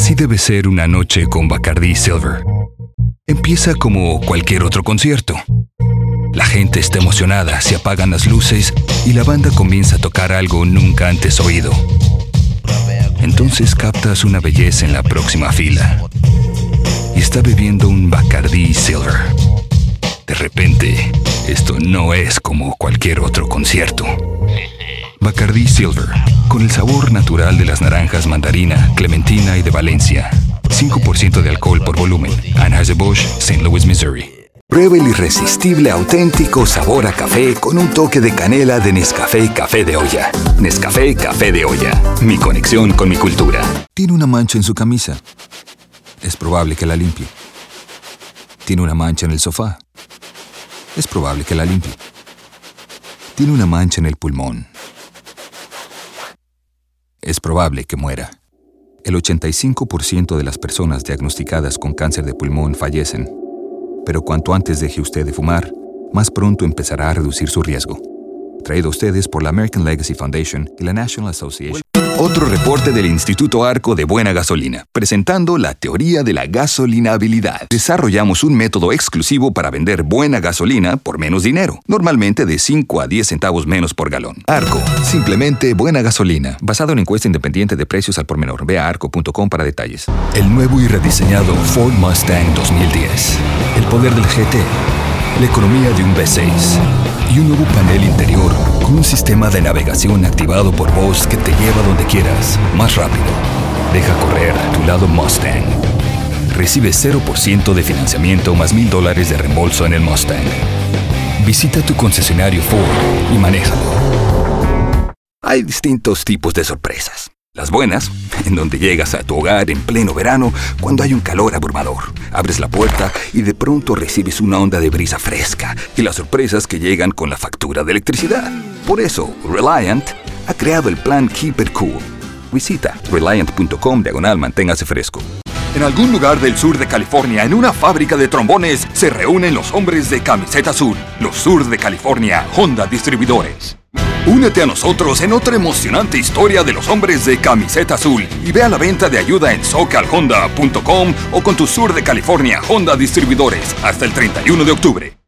Así debe ser una noche con Bacardi Silver. Empieza como cualquier otro concierto. La gente está emocionada, se apagan las luces y la banda comienza a tocar algo nunca antes oído. Entonces captas una belleza en la próxima fila y está bebiendo un Bacardi Silver. De repente, esto no es como cualquier otro concierto. Bacardi Silver, con el sabor natural de las naranjas mandarina, clementina y de Valencia. 5% de alcohol por volumen. Anheuser-Busch, St. Louis, Missouri. Prueba el irresistible, auténtico sabor a café con un toque de canela de Nescafé Café de Olla. Nescafé Café de Olla. Mi conexión con mi cultura. Tiene una mancha en su camisa. Es probable que la limpie. Tiene una mancha en el sofá. Es probable que la limpie. Tiene una mancha en el pulmón. Es probable que muera. El 85% de las personas diagnosticadas con cáncer de pulmón fallecen. Pero cuanto antes deje usted de fumar, más pronto empezará a reducir su riesgo. Traído a ustedes por la American Legacy Foundation y la National Association. Otro reporte del Instituto Arco de Buena Gasolina, presentando la teoría de la gasolinabilidad. Desarrollamos un método exclusivo para vender buena gasolina por menos dinero, normalmente de 5 a 10 centavos menos por galón. Arco, simplemente buena gasolina. Basado en encuesta independiente de precios al por menor. Ve a arco.com para detalles. El nuevo y rediseñado Ford Mustang 2010. El poder del GT. La economía de un V6 y un nuevo panel interior con un sistema de navegación activado por voz que te lleva donde quieras, más rápido. Deja correr tu lado Mustang. Recibe 0% de financiamiento más $1,000 de reembolso en el Mustang. Visita tu concesionario Ford y manéjalo. Hay distintos tipos de sorpresas. Las buenas, en donde llegas a tu hogar en pleno verano cuando hay un calor abrumador. Abres la puerta y de pronto recibes una onda de brisa fresca. Y las sorpresas que llegan con la factura de electricidad. Por eso, Reliant ha creado el plan Keep It Cool. Visita reliant.com/manténgase fresco. En algún lugar del sur de California, en una fábrica de trombones, se reúnen los hombres de camiseta azul. Los Sur de California Honda Distribuidores. Únete a nosotros en otra emocionante historia de los hombres de camiseta azul y ve a la venta de ayuda en SoCalHonda.com o con tu Sur de California Honda Distribuidores hasta el 31 de octubre.